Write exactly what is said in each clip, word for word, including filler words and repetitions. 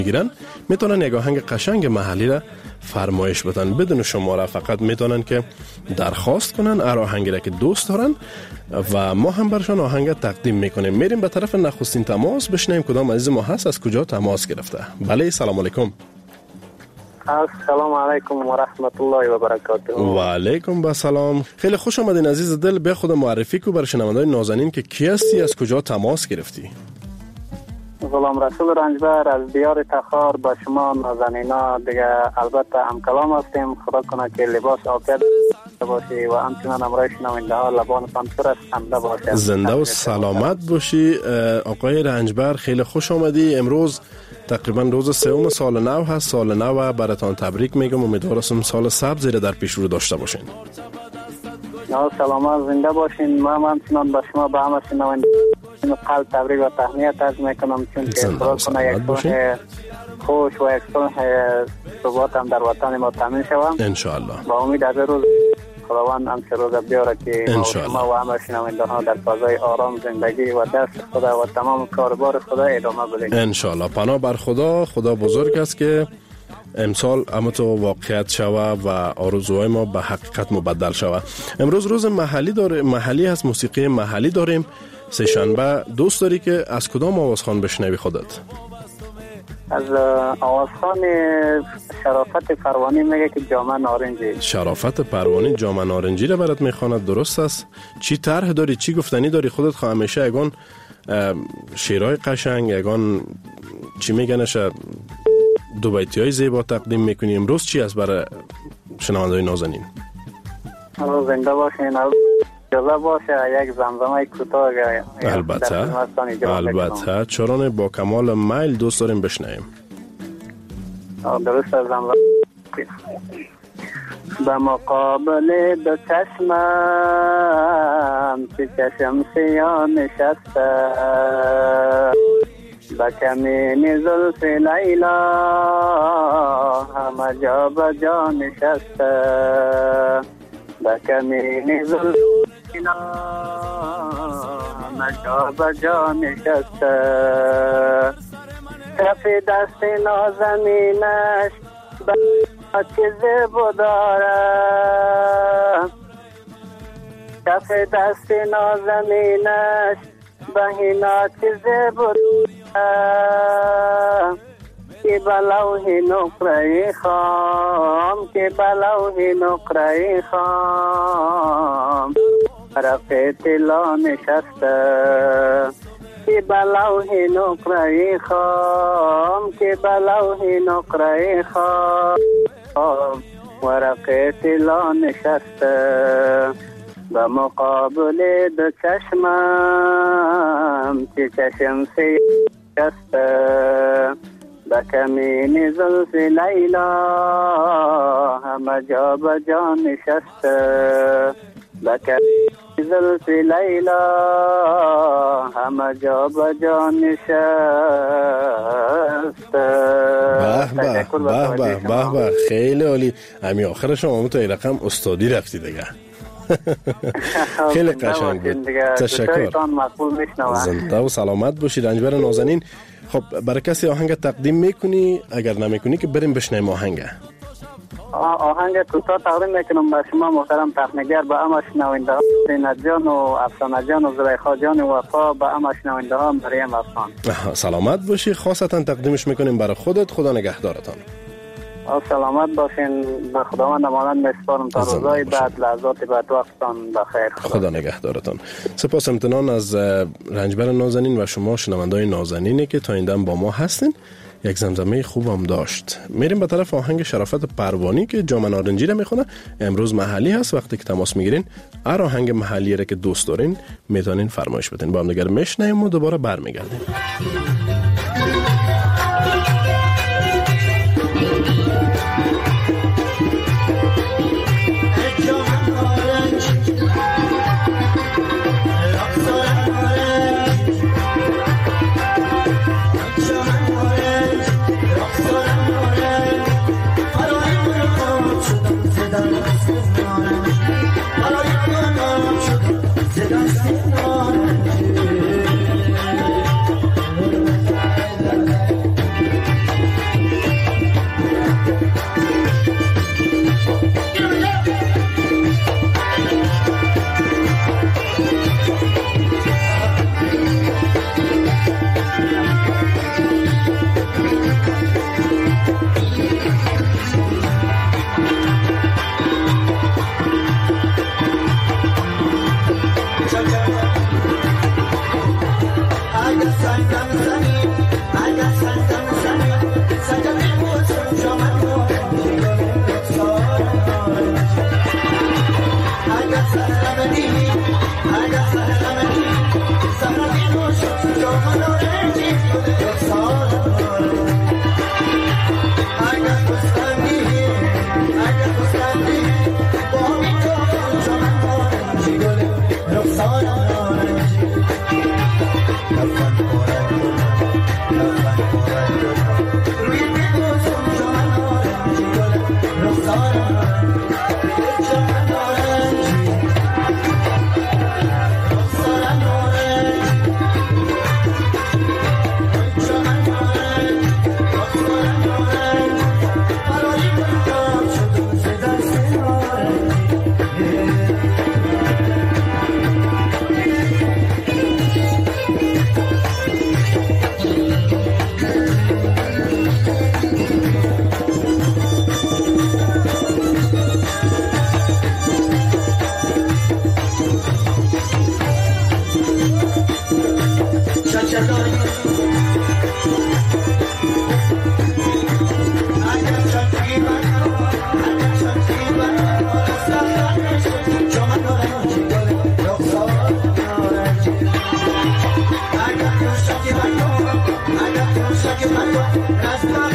میگیرن میتونن یک آهنگ قشنگ محلی را فرمایش بدن بدون شماره. فقط میتونن که درخواست کنن هر آهنگی را که دوست دارن و ما هم برشان آهنگ تقدیم میکنیم. میریم به طرف نخستین تماس بشنیم کدام عزیز ما هست، از کجا تماس گرفته. بله سلام علیکم. السلام علیکم و رحمت الله و برکاته. و علیکم با سلام. خیلی خوش آمدین عزیز دل. به خود معرفی کو بر شنوندگان نازنین که کی هستی، از کجا تماس گرفتی؟ غلام رسول رنجبر از دیار تخار. با شما نازنینا دیگه البته هم کلام هستیم. خدا کنه که لباس عافیت باشی و همچنان امرای شنونده ها لبانتان پر از خنده باشه. زنده و سلامت باشی آقای رنجبر. خیلی خوش آمدی. امروز تقریبا روز سوم سال نو هست. سال نو براتان تبریک میگم. امیدوارم سال سبزی را در پیش رو داشته باشین. سلامت زنده باشین. ما همچنان با شما به همه شنونده قلب تبریک و تهنیت عرض میکنم، چون که خدا کنه یک صلح خوش و یک صلح ثبات هم در وطن ما تامین شود ان شاء الله. با امید از روز خداوند هم چه روز بیاره که ما و همه شنونده ها در فضای آرام زندگی و دست خدا و تمام کاربار خدا ادامه بدیم ان شاء الله. پناه بر خدا. خدا بزرگ است که امسال اما تو واقعیت شوه و آرزوهای ما به حقیقت مبدل شوه. امروز روز محلی داره، محلی هست، موسیقی محلی داریم. سه شنبه دوست داری که از کدام آوازخوان بشنوی خودت؟ از آوازخوان شرافت پروانی میگه که جامعه نارنجی. شرافت پروانی جامعه نارنجی را برات میخواند، درست است؟ چی طرح داری، چی گفتنی داری خودت؟ خواه همیشه یگان شیرهای قشنگ، یگان چی میگنش دو بیتی های زیبا تقدیم میکنی. امروز چی است برای شنوندگان نازنین؟ زنده باشین. اجازه باشه یک زمزمه کوتاه. البته البته چرا با کمال میل دوست داریم بشنویم. درست زمزمه. به مقابل دو چشمم که چشم سیاه نشسته، به کمین زلف لیلا همه جا به جا نشسته، به کمین زلف لیلا همه جا به جا نشسته، کف دست نازنینش به چیزی بداره، کف دست نازنینش به هینا چیزی بداره، که بلوه نقره خام، که بلوه نقره خام رفت طلا نشسته، که بلوه نقره خام، که بلوه نقره خام ورق طلا نشسته، به مقابل دو چشمم که چشم سی نشسته، به کمین زلف لیلا همه جا به جا نشسته، به کمین زلف لیلا همه جا به جا نشسته. به به به به به به خیلی عالی. همین آخرش هم تو این رقم استادی رفتی دیگه. خیلی قشنگ بود. تشکر. زنده و سلامت باشی رنجبر نازنین. خب برای کسی آهنگ تقدیم میکنی؟ اگر نمیکنی که بریم بشنویم آهنگ. آهنگ کوتاه تقدیم میکنم به شما محترم تخنیگر، به همه شنونده ها زینت جان و افسانه جان و زلیخا جان و وفا، به همه شنونده ها مریم افسان. سلامت باشی. خاصتا تقدیمش میکنیم برای خودت. خدا نگهدارتان. سلامت باشین. به خداوند امانت میسپارم تا روزهای بعد، لحظات بعد. وقتتان بخیر. خدا, خدا نگهدارتان. سپاس امتنان از رنجبر نازنین و شما شنونده‌های نازنینی که تا این دم با ما هستین. یک زمزمه خوبم داشت. میریم به طرف آهنگ شرافت پروانی که جامعه نارنجی را میخونه. امروز محلی هست. وقتی که تماس میگیرین هر آهنگ محلی را که دوست دارین میتونین فرمایش بدین. با هم دیگه میشنویم و دوباره برمیگردیم.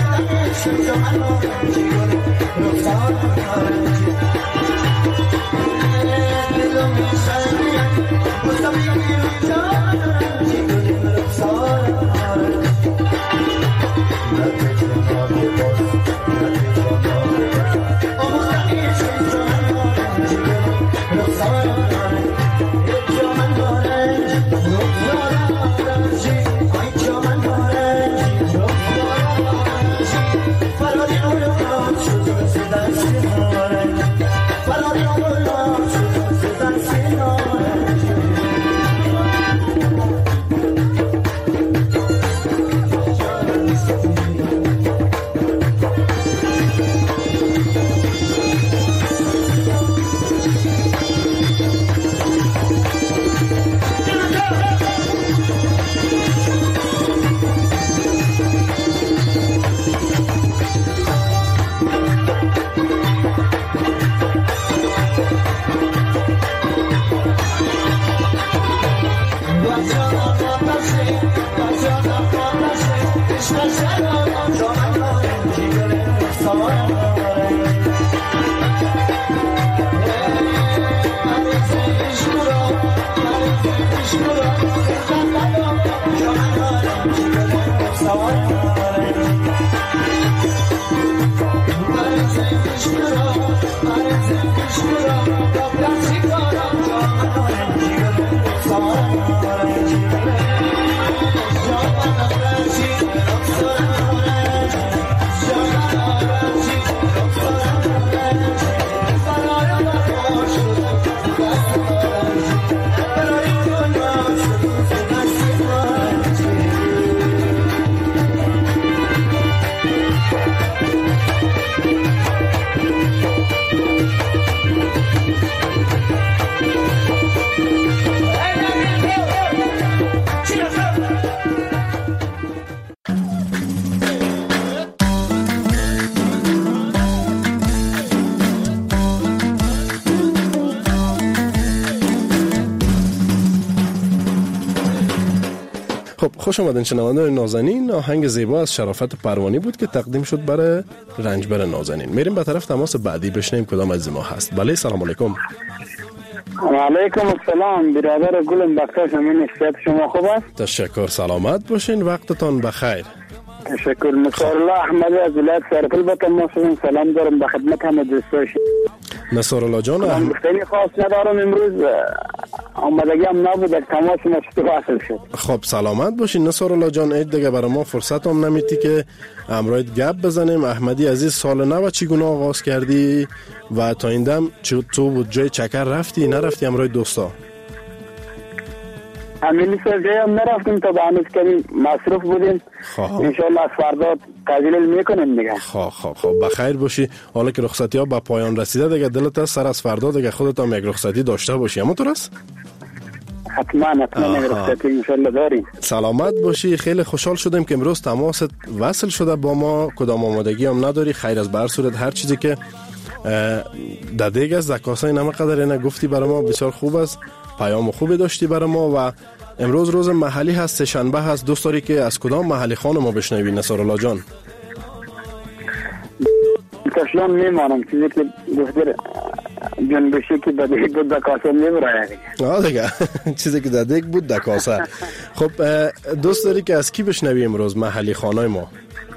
خوش آمدین شنوندگان نازنین. آهنگ زیبا از شرافت پروانی بود که تقدیم شد برای رنجبر نازنین. میریم به طرف تماس بعدی بشنیم کدام از ما هست. بله سلام علیکم. و علیکم السلام برادر گلم بختاش. همین صحت شما خوب است؟ تشکر، سلامت باشین، وقتتان بخیر. تشکر. نصار الله احمدی از ولایت سرپل به تماس سلام دارم به خدمت همه دوستان. نصار الله جان من گفتنی خاص ندارم، امروز آمدگی هم نبود، در تماس ما چطور حاصل شد. خب سلامت باشین نصار الله جان. اید دیگه برای ما فرصت هم نمیتی که امروز گپ بزنیم. احمدی عزیز سال نو چگونه آغاز کردی و تا این دم تو بود جای چکر رفتی نرفتی امروز دوستا؟ امیلی سر جای هم نرفتیم تا به هنوز کمی مصروف بودیم. انشاءالله از فردا تجلیل میکنیم دیگه. خواه خواه خواه بخیر باشی. حالا که رخصتی ها به پایان رسیده دیگه دلت از سر از فردا دیگه خودت هم یک رخصتی داشته باشی. اما تو است؟ حتما حتما یک رخصتی انشاءالله داریم. سلامت باشی. خیلی خوشحال شدیم که امروز تماست وصل شده با ما. کدام آمادگی هم نداری. خیر از بر صورت هر چیزی که دادیگ از زکاسای نمقدر اینه گفتی برای ما بسیار خوب است. پیام خوبی داشتی برای ما و امروز روز محلی هست، شنبه هست. دوست داری که از کدام محلی خانم ما بشنوی نصار الله جان؟ تشلان میمانم چیزی که گفتی جنبشی که دادیگ بود دکاسه میبره دیگه. آه دیگه چیزی که دادیگ بود دکاسه. خب دوست داری که از کی بشنوی امروز محلی خانای ما؟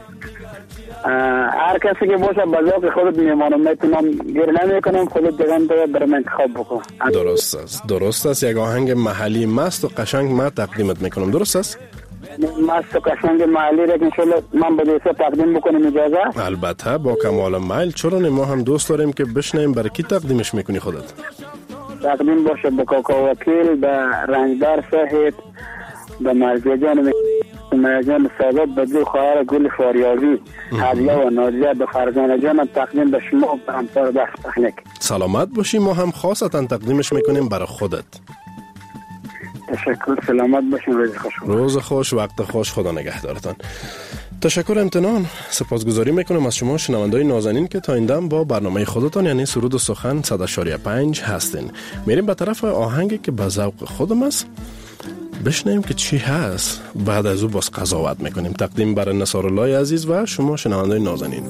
هر کسی که باشه بذات خودت میمانم، میتونم گیر نمی کنم، خودت دیگم باید برای من انتخاب بکن. درست است درست است. یک آهنگ محلی مست و قشنگ ما تقدیمت میکنم. درست است؟ مست و قشنگ محلی را انشالله من به دوستا تقدیم بکنم اجازه؟ البته با کمال میل. چرا ما هم دوست داریم که بشنیم. برای کی تقدیمش میکنی خودت؟ تقدیم باشه به کاکا وکیل، به رنجبر صاحب، به مرزی جان مرجان سادات، به دو خواهر گل فاریابی، هدیه و نادیه، به فرزانه جان تقدیم به شما و همکار بخش تکنیک. سلامت باشی. ما هم خاصتا تقدیمش میکنیم برای خودت. تشکر. سلامت باشین. روز خوش. روز خوش، وقت خوش. خدا نگهدارتان. تشکر امتنان. سپاسگزاری میکنم از شما شنوندگان نازنین که تا این دم با برنامه خودتان یعنی سرود و سخن صد و پنج هستین. میریم به طرف آهنگی که به ذوق خودم است. بشنیم که چی هست. بعد از او باز قضاوت میکنیم. تقدیم برای نصارالله عزیز و شما شنوندگان نازنین.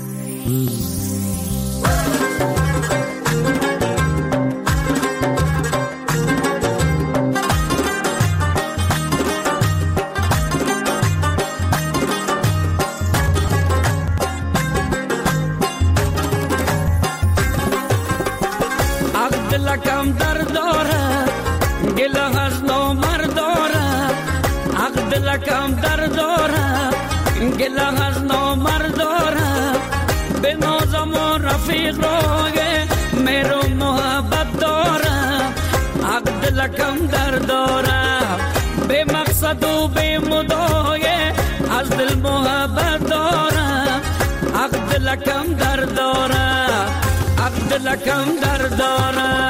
لکم در داره گله از نامرد داره، عقد لکم در داره گله از نامرد داره، به نازم و رفیق راگه میرو محبت داره، عقد لکم در داره به مقصد و به مدایه از دل محبت داره، عقد لکم در داره، عقد لکم در داره.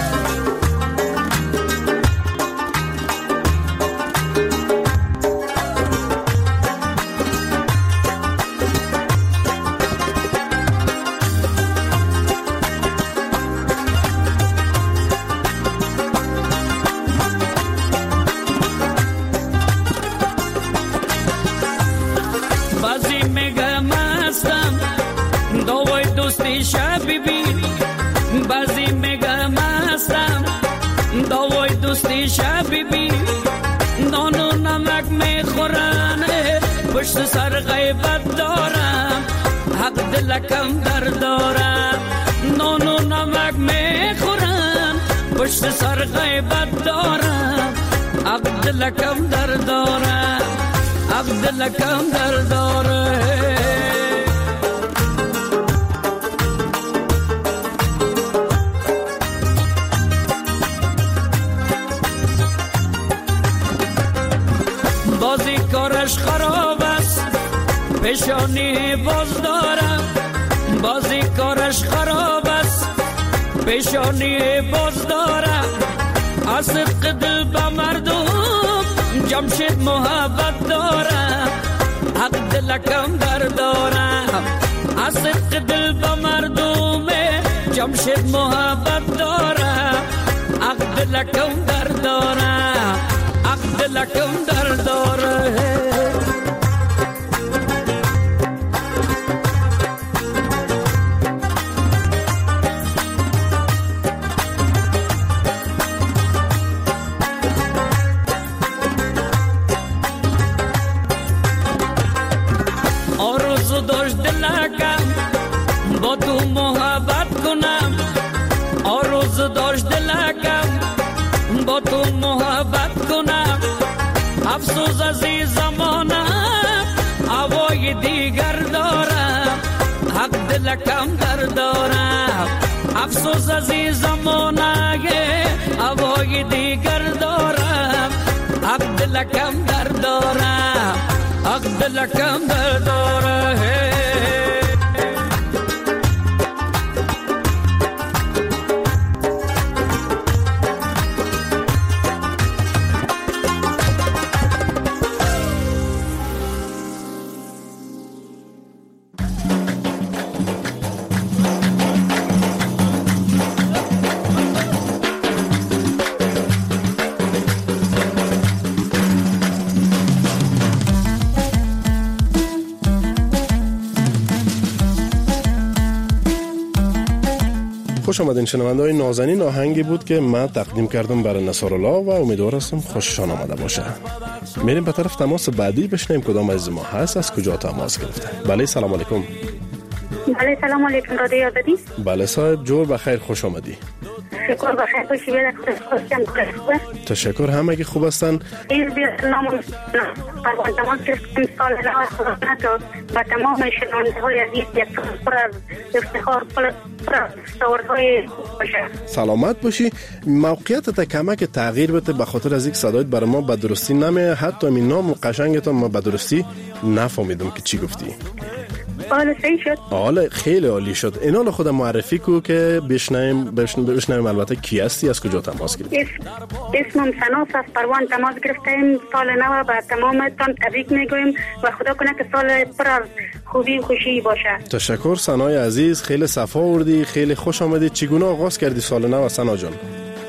بازی میگم هستم دوای دوستی شبی بی، بازی میگم هستم دوای دوستی شبی بی، نان و نمک میخورن پشت سر غیبت دارم، حق دلکم در دارم، نان و نمک میخورن پشت سر غیبت دارم، حق دلکم در دارم، حق دلکم در دارم. بازی کارش خراب است پیشانی باز دارم، بازی کارش خراب است پیشانی باز دارم، از صدق دل به مردم جمشید محبت دارم، حق دلکم در دارم، از صدق دل به مردم جمشید محبت دارم، حق دلکم در دارم، حق دلکم در دارم. آرزو داشت دلکم با تو محبت کنم، آرزو داشت دلکم با تو محبت کنم، افسوس از این زمانه هوای دیگر دارم، حق دلکم در دارم، افسوس از این زمانه هوای دیگر دارم، حق دلکم در دارم، حق دلکم در دارم. خوش آمدین شنونده‌های نازنین. آهنگی بود که من تقدیم کردم برای نصارالله و امیدوار هستم خوششان آمده باشه. میریم به طرف تماس بعدی بشنیم کدام از ما هست، از کجا تماس گرفته. بله سلام علیکم. بله سلام علیکم. رادیو آزادی. بله صاحب جور بخیر، خوش آمدی. شکر بخیر باشی. بیاد خوشم. تشکر، همگی خوب هستن. این بیاد نام پروان تماس گرفتیم سال نو خدمت و تمام شنونده‌های عزیز یک پر از افتخار پر از صورت‌های باشه. سلامت باشی. موقعیتت کمک تغییر بده به خاطر از یک صدایت برای ما به درستی نمیاد، حتی این نام قشنگت ما به درستی نفهمیدم که چی گفتی. حالا صحیح شد؟ حالا خیلی عالی شد. اینا خود معرفی کو که بشنویم بشنویم البته کی هستی، از کجا تماس گرفتی؟ اسمم سناس از پروان تماس گرفتیم. سال نو به تمامتان تبریک میگویم و خدا کنه که سال پر از خوبی و خوشی باشه. تشکر سنای عزیز، خیلی صفا آوردی، خیلی خوش آمدی. چگونه آغاز کردی سال نو سنا جان؟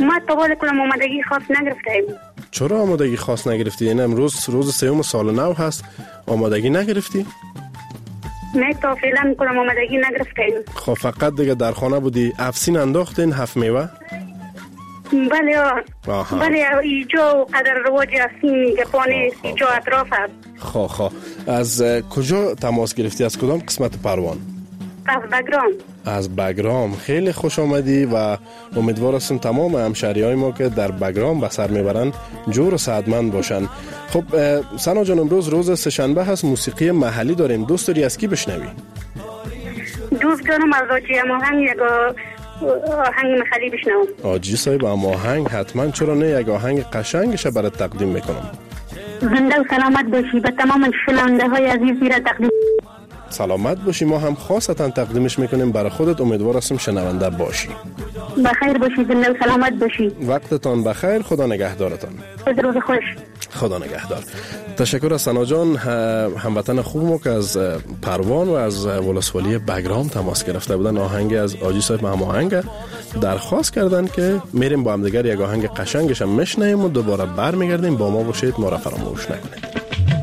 ما تا حال کنم آمادگی خاص نگرفتیم. چرا آمادگی خاص نگرفتی؟ این امروز روز سوم سال نو هست، آمادگی نگرفتی؟ نه تا فعلا کنم آمادگی نگرفتیم. خب فقط دیگه در خانه بودی. افسین انداختین هفت میوه؟ بله آه. بله اینجا قدر رواج افسین گپانه اینجا اطراف هست. خب خب از کجا تماس گرفتی؟ از کدام قسمت پروان؟ از بگرام. از بگرام. خیلی خوش آمدی و امیدوار هستم تمام همشهریای ما که در بگرام به سر میبرن جور و سعادتمند باشن. خب سنا جان امروز روز سه‌شنبه هست، موسیقی محلی داریم. دوست داری از کی بشنوی؟ دوست دارم از آجی اماهنگ یک آهنگ محلی بشنوم. آجی صاحب اماهنگ حتما، چرا نه، یک آهنگ قشنگش برات تقدیم میکنم. زنده و سلامت باشی. به تمام شنونده های عزیز میره تقدیم. سلامت باشی. ما هم خاصتا تقدیمش میکنیم برای خودت. امیدوار هستم شنونده باشی. بخیر باشی، زنده و سلامت باشی. وقتتان بخیر. خدا نگهدارتان. روز خوش. خدا نگهدار. تشکر از سنا جان، هموطن خوب ما که از پروان و از ولسوالی بگرام تماس گرفته بودن. آهنگ از آجی صاحب هماهنگ درخواست کردن که میریم با هم دیگر یک آهنگ قشنگش هم میشنیم و دوباره برمیگردیم. با ما باشید، ما را فراموش نکنید.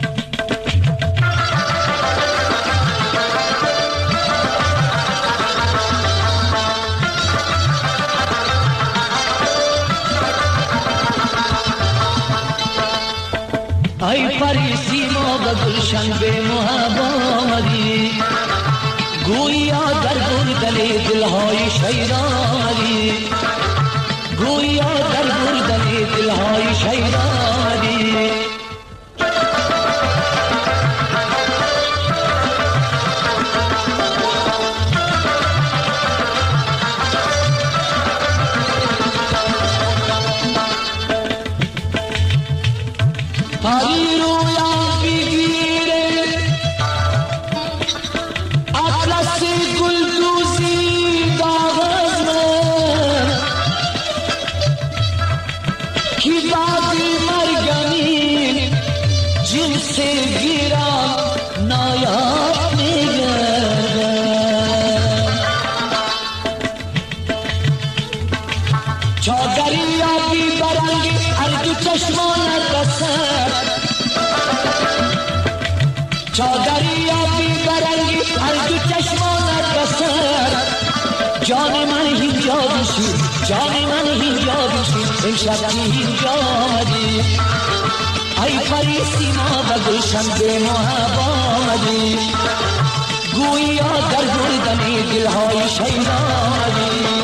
ای پریسی ما به گلشن به محباری، گویا در بردن دلهای شیرانی، گویا در بردن دلهای شیرانی. جان من اینجا بشی، امشب اینجا آمدی. ای پریسی ما به گلشن به محب آمدی، گویا در بردن دلهای شیدا آمدی.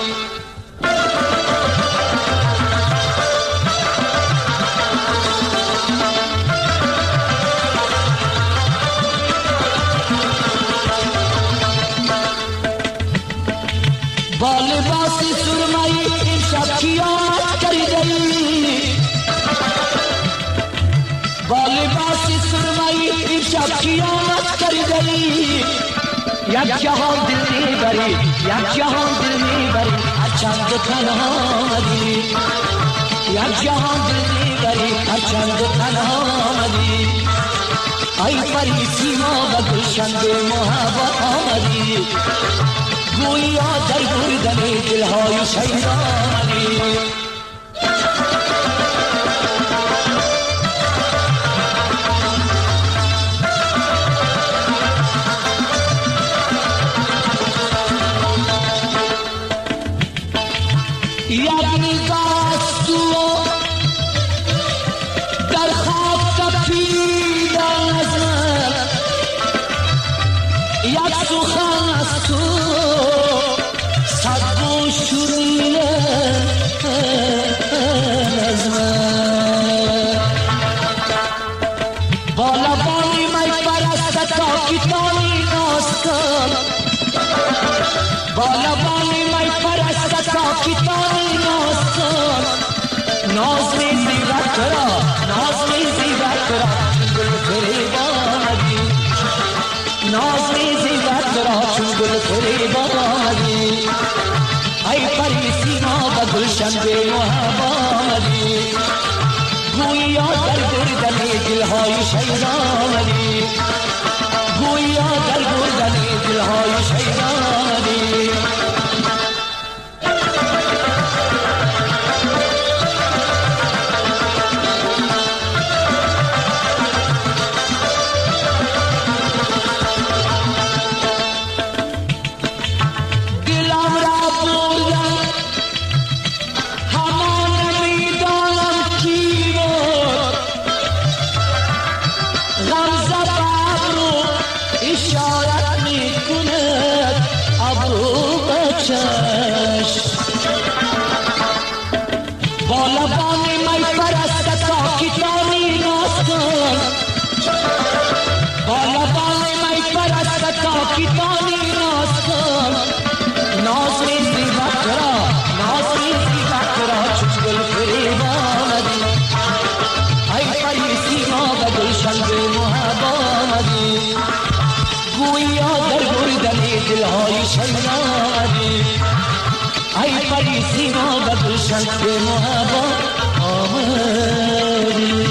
با لباس سرمایی امشب قیامت کردی، با لباس سرمایی امشب قیامت کردی. یک جهان دل میبری، یک جهان دل میبری، هرچند تنها آمدی. یک جهان دل میبری، هرچند تنها آمدی. ای پریسی ما به گلشن به محبت آمدی، گویا در بردن دلهای شیرانی. یک نگاه از تو در خواب تپیدن از من، یک سخن از تو صد گوش شوریدن از من. با لبانی می پرست تا کتانی ناز کن، با لبانی می پرست تا کتانی ناز کن. ناز می زیبت را، ناز می زیبت را، گل فریب آمدی. ناز می زیبت را چون گل فریب آمدی. ای پریسی ما به گلشن به محب آمدی، گویا در بردن دلهای شیدا آمدی. گویا در بردن دلهای شیدا آمدی. چشم با لبان می پرست ساکتانی ناز کن با لبان می پرست ساکتانی ناز کن ناز ریزی بکرا ناز ریزی بکرا چون گل فریب آمدی ای پریسی ما به گلشن به محب آمدی گویا در گردنی دلهای شیادی ای پریسی ما به گلشن به محب آمدی.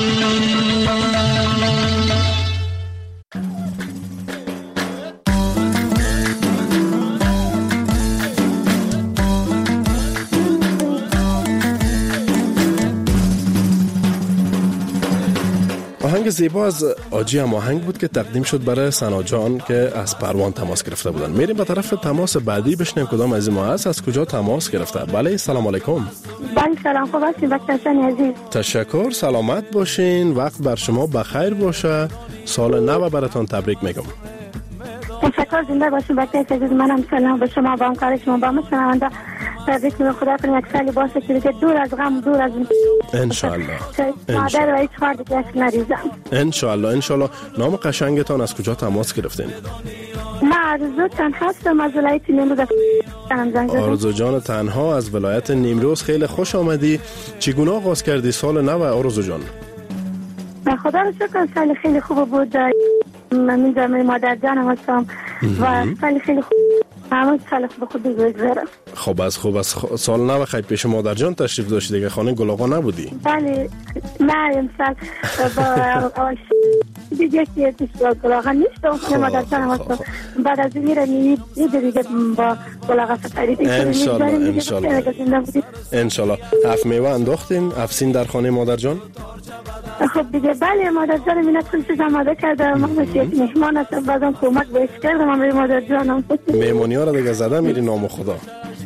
آهنگ زیبا از آجی هم آهنگ بود که تقدیم شد برای سنا جان که از پروان تماس گرفته بودن. میریم به طرف تماس بعدی بشنیم کدام از ما هست، از کجا تماس گرفته. بله سلام علیکم. بله سلام، خوب هستین بچه‌های عزیز؟ تشکر، سلامت باشین، وقت بر شما بخیر باشه، سال نو براتون تبریک میگم. تشکر، زنده باشین بچه‌های عزیز. منم سلام به شما، با همکار شما، با مشنونده تبریک میگم. خدا کنه یک سالی باشه که دیگه دور از غم، دور از انشالله مادر و هیچ خواهر دیگه اش نریزم انشالله. انشالله. نام قشنگتان از کجا تماس گرفتین؟ من آرزو تنها هستم از ولایت نیمروز. آرزو جان تنها از ولایت نیمروز، خیلی خوش آمدی. چگونه آغاز کردی سال نو آرزو جان؟ خدا رو شکر، سال خیلی خوب بود. من جامعه مادر جانم هستم و سال خیلی خوب، همه سال خوب خودی بگذاره. خب از خوب از خ... سال نو خیلی پیش مادر جان تشریف داشتی دیگه، خانه گلاغا نبودی؟ بله، نه امسال با دیگه که پیش گلاغا نیستم، مادر جانم هستم. بعد از این میره میید دیگه با گلاغا سفری دیگه. انشالله انشالله انشالله. هفت میوه انداختین افسین در خانه مادر جان؟ خب دیگه بله، مادر جانم اینا کل چیز آماده کرده. من مثل یک مهمان هستم، بعدم کمک بهش کردم. من به مادر جانم مهمونی ها را دیگه زده میری نام خدا.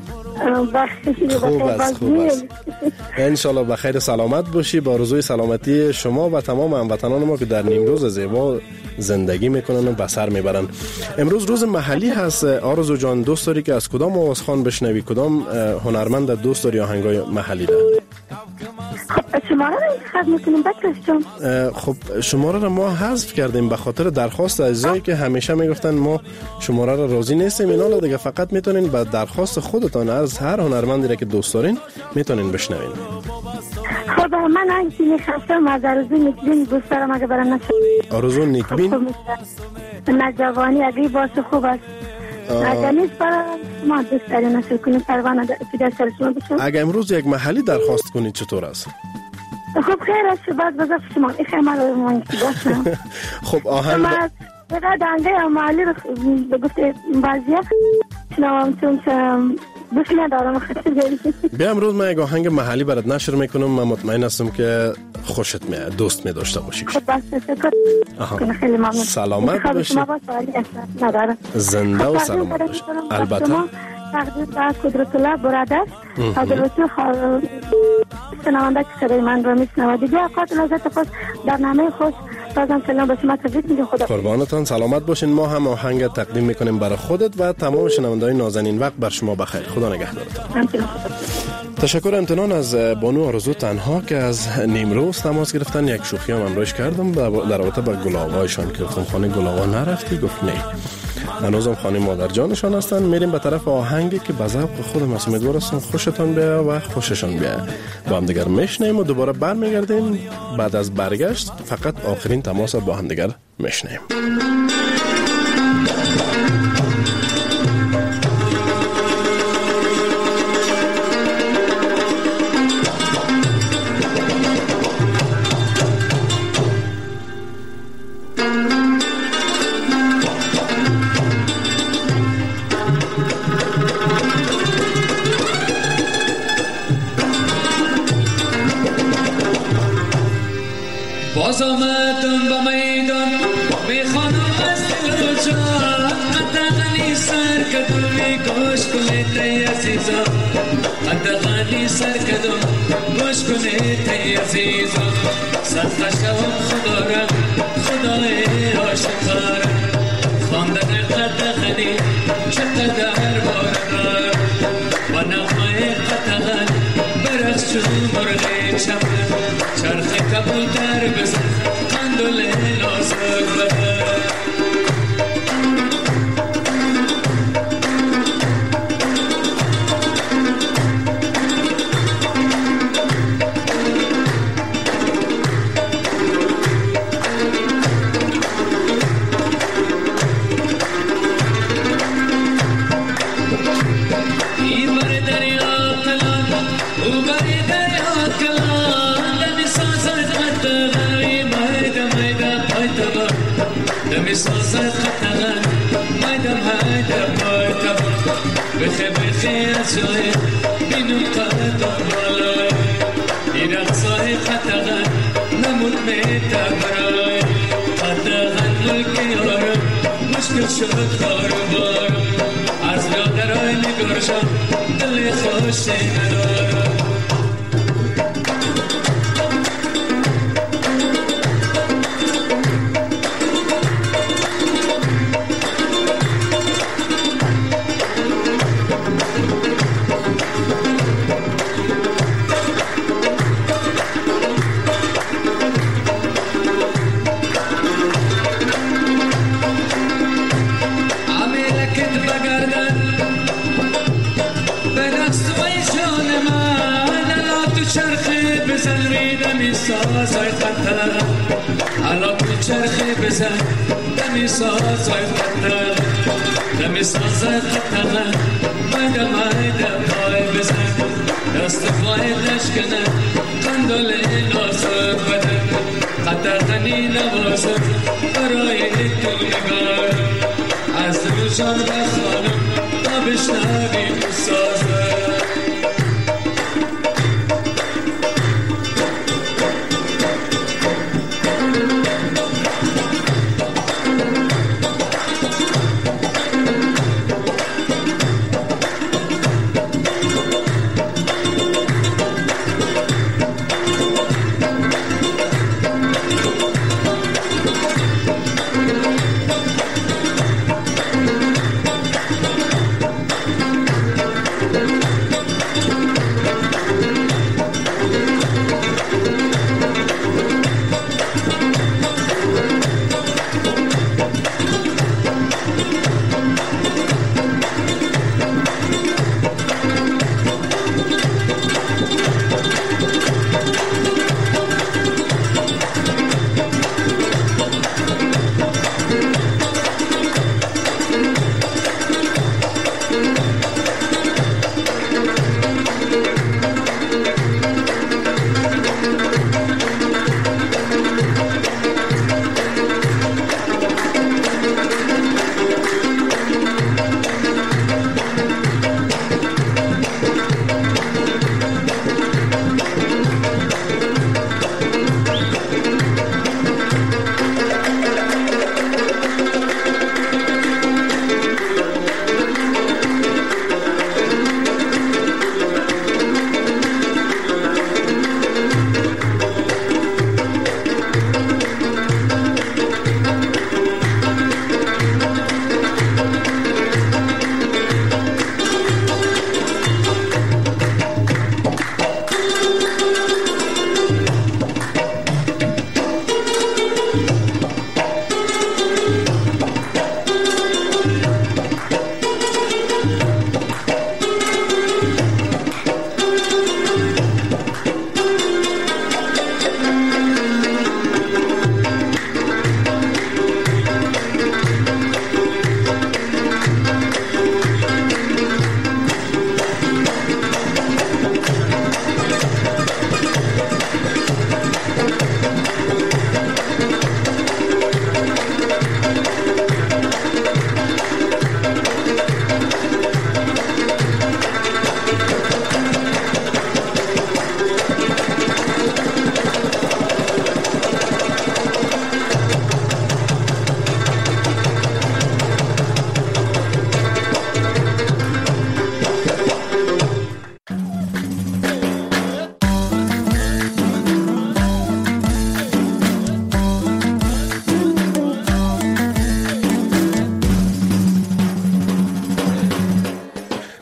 خوب است خوب است. انشالله بخیر سلامت باشی. با آرزوی سلامتی شما و تمام هموطنان ما که در نیمروز زیبا زندگی میکنن و به سر میبرن. امروز روز محلی هست. آرزو جان دوست داری که از کدام آوازخوان بشنوی؟ کدام هنرمند دوست داری آهنگای محلی ده؟ خب شماره رو انتخاب میکنیم بچه جان. خب شماره رو ما حذف کردیم به خاطر درخواست عزیزایی که همیشه میگفتن ما شماره رو راضی نیستیم. اینا دیگه فقط میتونین به درخواست خودتان از هر هنرمندی که دوست دارین میتونین بشنوین. خب من اینکه میخواستم از آرزو نیکبین دوست دارم اگه برای نشه. آرزو نیکبین؟ نجوانی اگه باشه خوب است. اگه نیست برای ما دوست داریم نشر کنیم پروانه در سر شما بشم. اگه امروز یک محلی درخواست کنید چطور است؟ خب خیر است، بعد بذار شما این خیمه رو مانگی باشم. خب آهنگ ما بقیده دنگه محلی رو بگفته بازیه شنوام چون دوست ندارم خیلی گریه. بیا امروز من یک آهنگ محلی برات نشر میکنم. من مطمئن هستم که خوشت میاد، دوست می داشته باشی. خب بس شکر، خیلی ممنون. سلامت باشی. زنده و سلامت باشی. البته تقدیر به قدرت الله برادر حضرت شنونده که صدای من رو میشنوه دیگه. اوقات لذت خوش در نامه خوش بازم سلام به شما تبریک میگم. خدا قربانتان، سلامت باشین. ما هم آهنگ تقدیم میکنیم برای خودت و تمام شنونده‌های نازنین. وقت بر شما بخیر. خدا نگهدارتان. تشکر امتنان از بانو آرزو تنها که از نیمروز تماس گرفتن. یک شوخی هم امروز کردم در رابطه با گلاغایشان که گفتم خانه گلاغا نرفتی، گفت نه هنوزم خانه مادر جانشان هستن. میریم به طرف آهنگی که به ذوق خودم است. امیدوارم خوشتون بیاد و خوششون بیاد. با هم دیگر میشنیم و دوباره برمیگردیم. بعد از برگشت فقط آخرین تماس با هم دیگر میشنیم. باز آمدم به میدان میخوانم از دل جان قدغنی سر کدوم گوش کنید ای عزیزا قدغنی سر کدوم گوش کنید ای عزیزا صدقش کنم خدا را خدای عاشقا را خواندن قدغنی چه قدر بار را و نغمه قطغن برقص چون مرغ چمن چرخ کبوتر بزن قندل نازک بدن سازد خطغن مایدم هایدم مایدم بخه بخه از جای بینم قدم بالای این اقصای خطغن نمود میتا برای خطغن ملکی آرم مشکل شد کاربار از یادرای نگارشم دل خوشی ندارم سازای خطر حالا تو چرخی بزن دمی سازای خطر دمی سازای خطر مایده مایده پای بزن دست پای دشکنه قندل نازک بدن قطغنی نوازم برای تو نگار از روشان بخوانم تا بشنوی سازه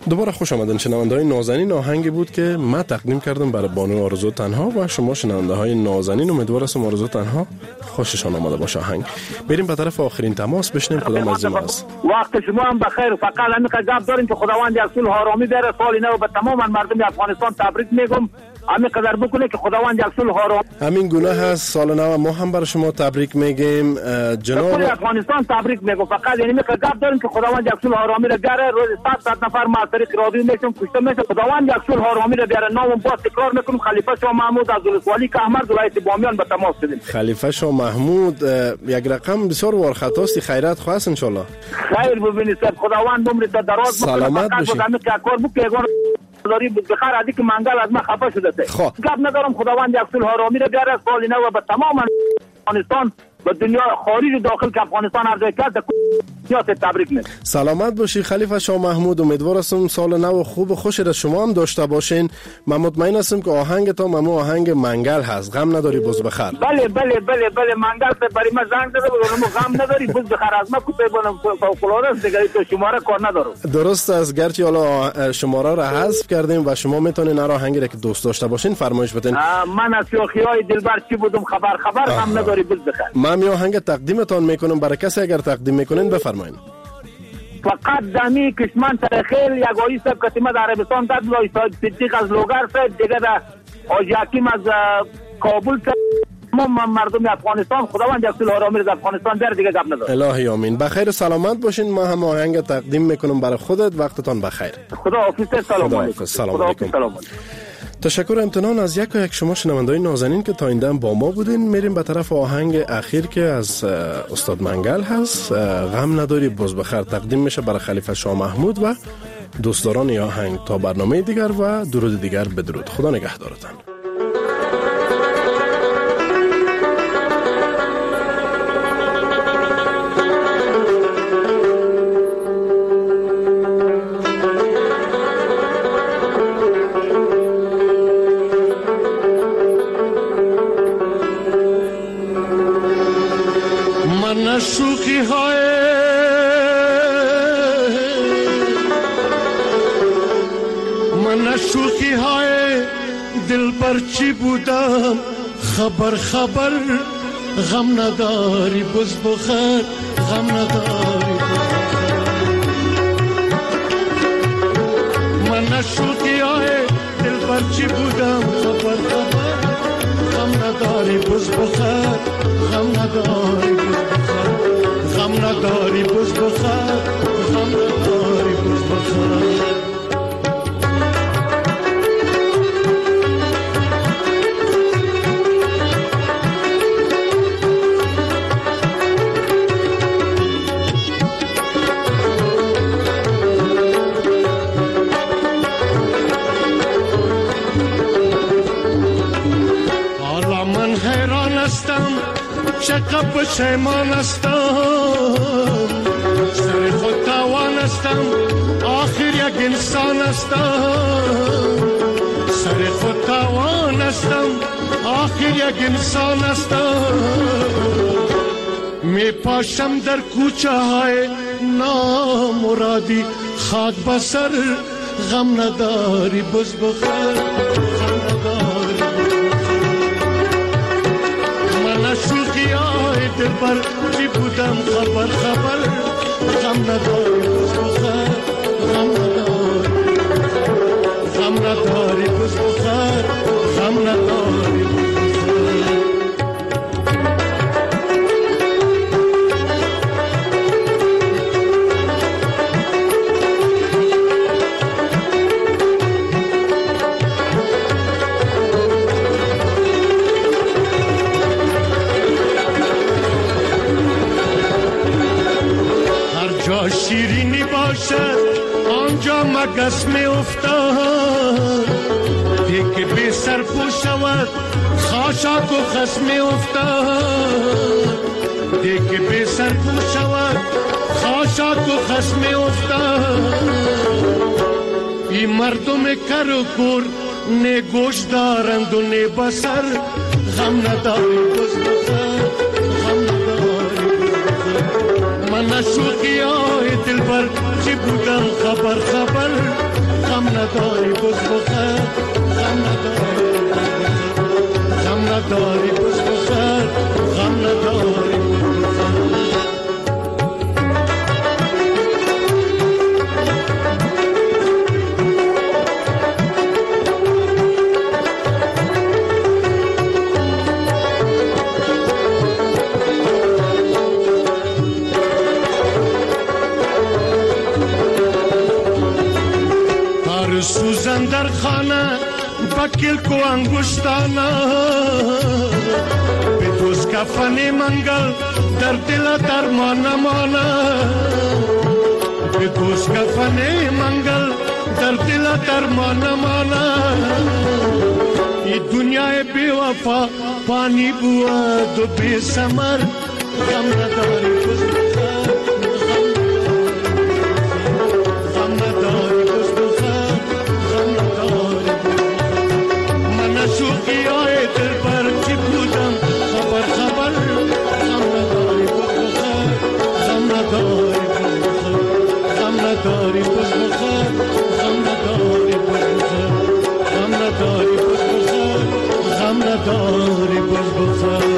دوباره خوش آمدن شنونده های نازنین. آهنگی بود که من تقدیم کردم برای بانو آرزو تنها و شما شنونده های نازنین. امیدوار هستم آرزو تنها خوششان آمده باشه آهنگ. بریم به طرف آخرین تماس بشنیم کدام از این است. وقت شما هم بخیر. فقط همین قضیه داریم که خداوند یک صلح آرامی بیاره سال نو به تمام مردم افغانستان تبریک میگم. همین قدر بکنه که خداوند یک صلح آرامی. همین گناه هست. سال نو ما هم برای شما تبریک میگیم جناب. افغانستان تبریک میگم. فقط یعنی که گپ داریم که خداوند یک صلح آرامی را بیاره. روز صد نفر ما طریق رادیو میشم کشته میشه. خداوند یک صلح آرامی را بیاره. نام باز تکرار میکنم خلیفه شاه محمود از ولسوالی که احمد ولایت بامیان به تماس شدیم. خلیفه شاه محمود یک رقم بسیار ور خطاست. خیرات خواست ان شاء الله. خیر ببینید خداوند عمرت دراز سلامت باشید. کار بکنه داری بخیر ادی که منگل از ما خفه شده. گپ ندارم خداوند یک صلح آرامی را بیاره سال نو به تمام افغانستان و دنیا خارج داخل که افغانستان ارزش کرد یا تبریک میگم. سلامت باشی خلیفه شاه محمود. امیدوار هستم سال نو خوب و خوشی را شما هم داشته باشین. من مطمئن هستم که آهنگ تا ممو آهنگ منگل هست. غم نداری بز بخیر. بله بله بله بله منگل ته برای ما زنگ زده بودم غم نداری بز بخیر از ما کوته بونم فوق‌العاده است دیگه تو شماره کار ندارم. درست است. گرچه حالا شماره را حذف کردیم و شما میتونین هر آهنگی را که دوست داشته باشین فرمایش بدین. من از شوخی‌های دلبر چی بودم خبر خبر غم نداری بز بخیر. من می آهنگ تقدیمتان میکنم برای کسی اگر تقدیم میکنین بفرمایید. فقط دمی کشمن ترخیل یک آیی صاحب کتیمه در عربستان داد لای صاحب صدیق از لوگر صاحب دیگه در آجی حکیم از کابل صاحب تمام مردم افغانستان خداوند یک صلح آرامی در افغانستان بیاره دیگه گپ نداره. الهی آمین. بخیر سلامت باشین. ما هم آهنگ تقدیم میکنم برای خودت. وقتتان بخیر. خدا حافظ. سلام علیکم. سلام علیکم. تشکر امتنان از یک و یک شما شنونده‌های نازنین که تا این دم با ما بودین. میریم به طرف آهنگ اخیر که از استاد منگل هست. غم نداری بز بخیر تقدیم میشه برای خلیفه شاه محمود و دوستداران آهنگ. تا برنامه دیگر و درود دیگر بدرود. خدا نگهدارتان. شوخی های من شوخی های دل پر چی بودم خبر خبر غم نداری بز بخیر غم نداری من شوخی های دل پر چی بودم خبر خبر غم نداری بز بخیر غم نداری بز غم نداری بز بخیر غم نداری بز بخیر. حالا من حیران هستم چقدر پشیمان هستم سر خود تاوان هستم آخر یک انسان هستم سر خود تاوان هستم آخر یک انسان هستم می پاشم در کوچه های نامرادی خاک بسر غم نداری بز بخیر غم نداری من شوخی های دل بر چی بودم خبر خبر غم نداری بز بخیر غم نداری غم نداری بز بخیر غم نداری بز بخیر. شیرینی باشد آنجا مگس می افتاد دیگه بی سر پو شود خاشاک و خس می افتاد دیگه بی سر پو شود خاشاک و خس می افتاد. این مردم کر و کور نه گوش دارند و نه بسر غم نداری بز بخیر غم نداری من شوخی های دل بر چی بودم خبر خبر غم نداری بز بخر غم نداری غم نداری بز بخر غم نداری سوزن در خانه بکل کو انگشتانه به دوست کفن منگل در دل درمان مانه به دوست کفن منگل در دل درمان مانه ای دنیای بی وفا پانی بود و بی ثمر غم نداری بز بخر غم نداری بز بخر شوقی های دل بر چی بودم خبر خبر غم نداری بز بخر غم نداری بز بخر غم نداری بز بخر غم نداری بز بخر غم نداری بز بخر غم نداری بز بخر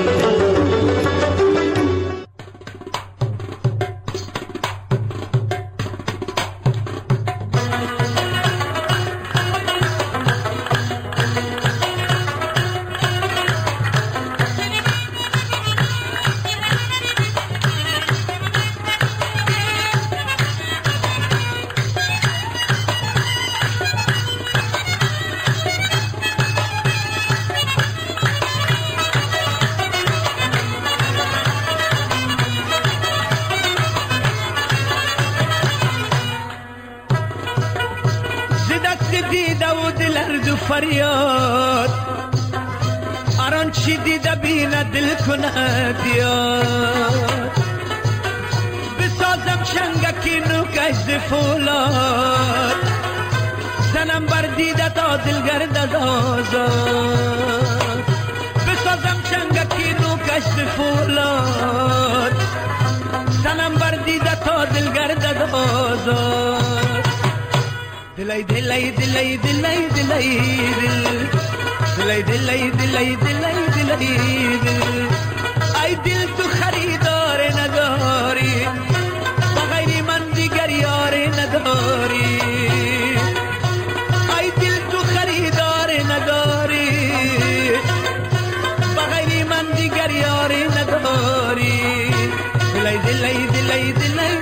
فریاد آران چی دیده بینه دل کنه بیاد بسازم شنگکی نوکش زفولاد زنم بر دیده تا دل گرد از آزاد بسازم شنگکی نوکش زفولاد زنم بر دیده تا دل گرد از آزاد دلای دلای دلای دلای دلای دلای دلای دلای دلای دلای ای دل تو خریدار نداری بغیر من دیگر یار نداری ای دل تو خریدار نداری بغیر من دیگر یار نداری دلای دلای دلای دلای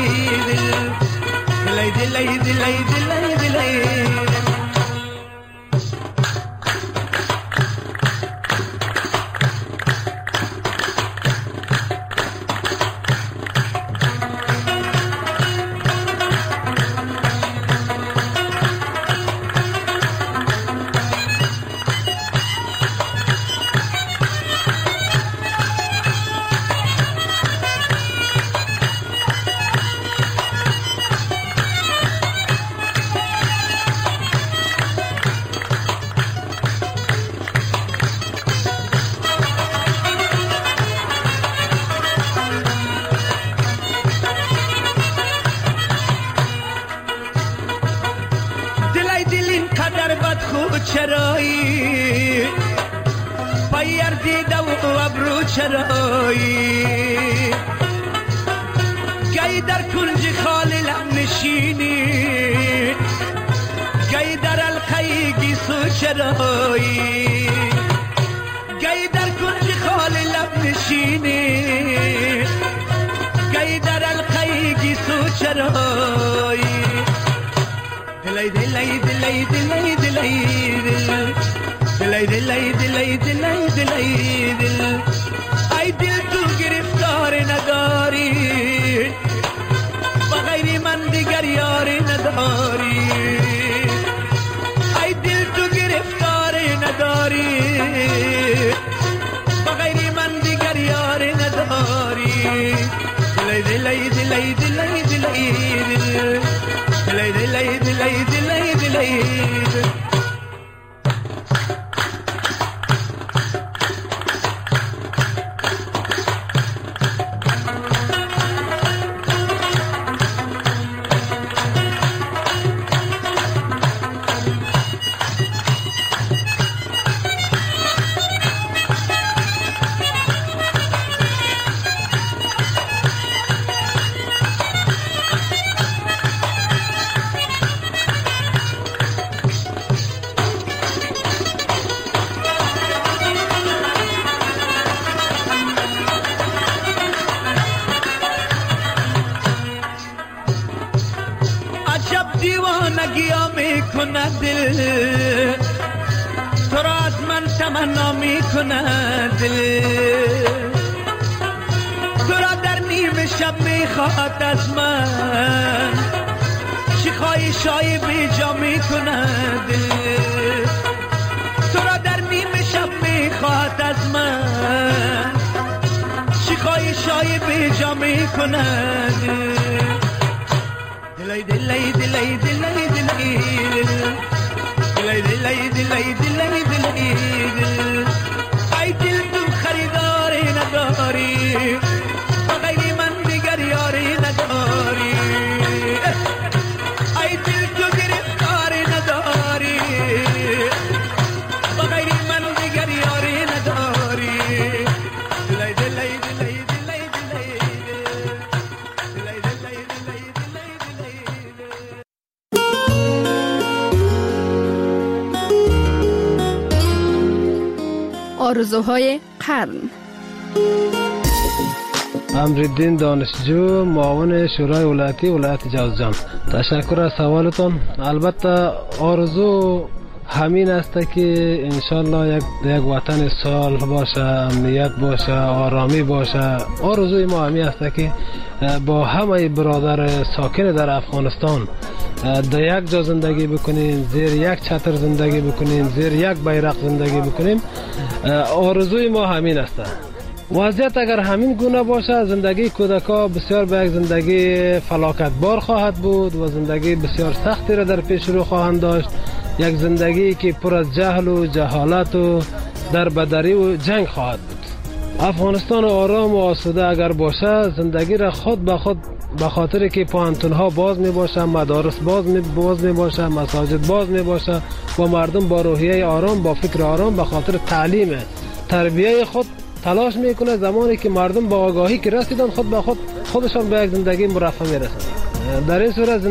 دلای دلای دلای دلای دلای دلای چرایی پایر دیده و ابرو چرایی گی در کنج خالی لب نشینی گی در القی گیسو چرایی گی در کنج خالی لب نشینی گی در القی گیسو چرایی دلای دلای دلای دلای دلای دلای دلای دلای دلای دلای دل ای دل تو گرفتار نداری بغیر من دیگر یار نداری ای دل تو گرفتار نداری بغیر من دیگر یار نداری دلای دلای دلای دلای دلای دلای دلای دلای دلای دلای شب دیوانگی ها میکنه دل، تو را از من تمنا میکنه دل، تو را در نیم شب میخواد از من، شیخای شای بی جا میکنه دل، تو را در نیم شب میخواد از من، شیخای شای بی جا میکنه دل، دلی دلی دلی دلی دلی دلی دلی دلی دلی دلی دل، ای دل تو خریداری نداری، غیری من دیگر یاری نداری، ای دل تو گرفتاری نداری، غیری من دیگر یاری نداری، دلی دلی دلی دلی دلی دلی دلی دلی آرزوهای قرن. امرالدین دانشجو، معاون شورای ولایتی ولایت جوزجان. تشکر از سوالتون. البته آرزو همین است که انشالله یک یک وطن صلح باشه، امنیت باشه، آرامی باشه. آرزوی ما همین است که با همه برادر ساکن در افغانستان در یک جا زندگی بکنیم، زیر یک چتر زندگی بکنیم، زیر یک بیرق زندگی بکنیم. آرزوی ما همین است. وضعیت اگر همین گونه باشه، زندگی کودکا بسیار به یک زندگی فلاکت بار خواهد بود و زندگی بسیار سختی را در پیش رو خواهند داشت. یک زندگی که پر از جهل و جهالت و در بدری و جنگ خواهد بود. افغانستان آرام و آسوده اگر باشه، زندگی را خود به خود به خاطر که پانتون ها باز می باشه، مدارس باز می باز می باشه، مساجد باز می باشه و مردم با روحیه آرام، با فکر آرام، به خاطر تعلیم تربیه خود تلاش میکنه. زمانی که مردم با آگاهی که رسیدن، خود به خود خودشان به یک زندگی مرفه میرسند. در این صورت